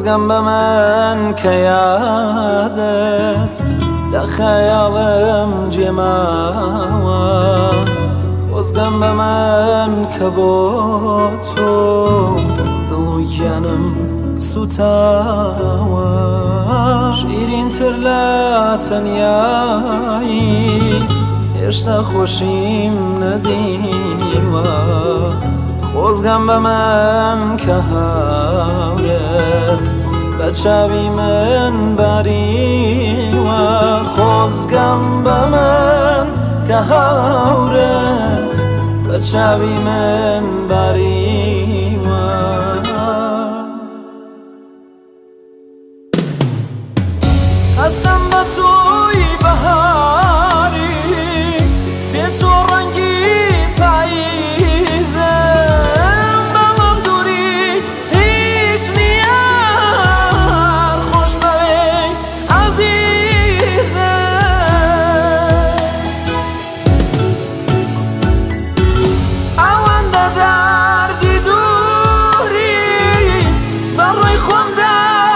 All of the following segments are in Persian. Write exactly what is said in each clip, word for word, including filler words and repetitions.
خۆزگەم بە من کە یادت لە خەیاڵم جێماوە خۆزگەم بە من کە بۆ تۆ دڵ و گیانم سوتاوە شیرینتر لە تەنیاییت هێشتا خۆشیم نەدیوە خۆزگەم بە من کە هاورت بە چاوی من باریوە خۆزگەم بە من کە هاورت بە چاوی من باریوە قەسەم بە تۆی بەهاری بێ تۆ ڕەنگی پاییزم بەڵام دووری هیچ نییە خۆش بەوێ عەزیزم ئەوەندە دەردی دووریت بەڕووی خۆمدا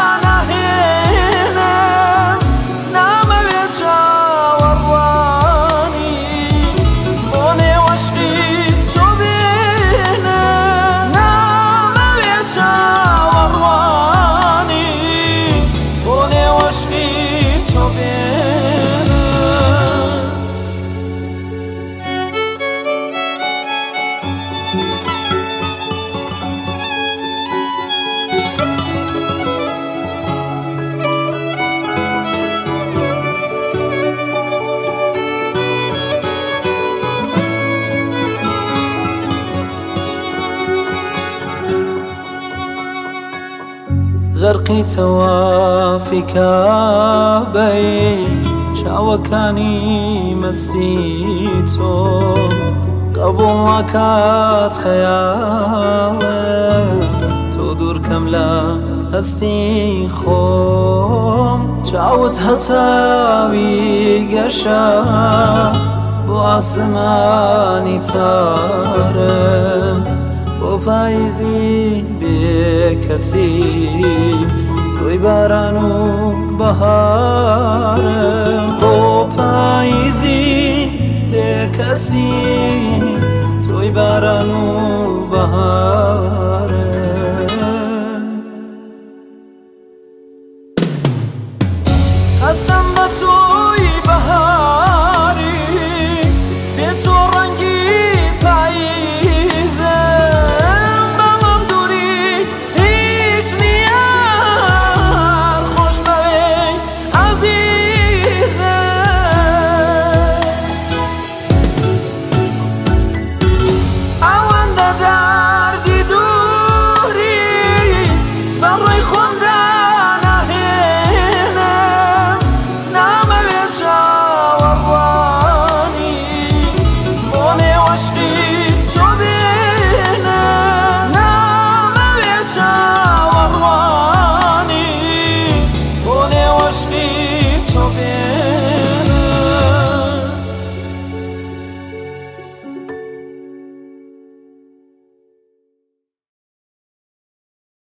غەرقی تەوافی کابەی چاوەکانی مەستی تۆ قەبوڵ ناکات خەیاڵت تۆ دوورکەم لە هەستی خۆم چاوت هەتاوی گەشە بۆ ئاسمانی تارم بۆ پاییزی بێکەسی تۆی باران و بەهارم بۆ پاییزی بێکەسی تۆی باران و بەهارم قەسەم بە تۆی بەهاری بێ تۆ ڕەنگی عشقی تو بینم نامه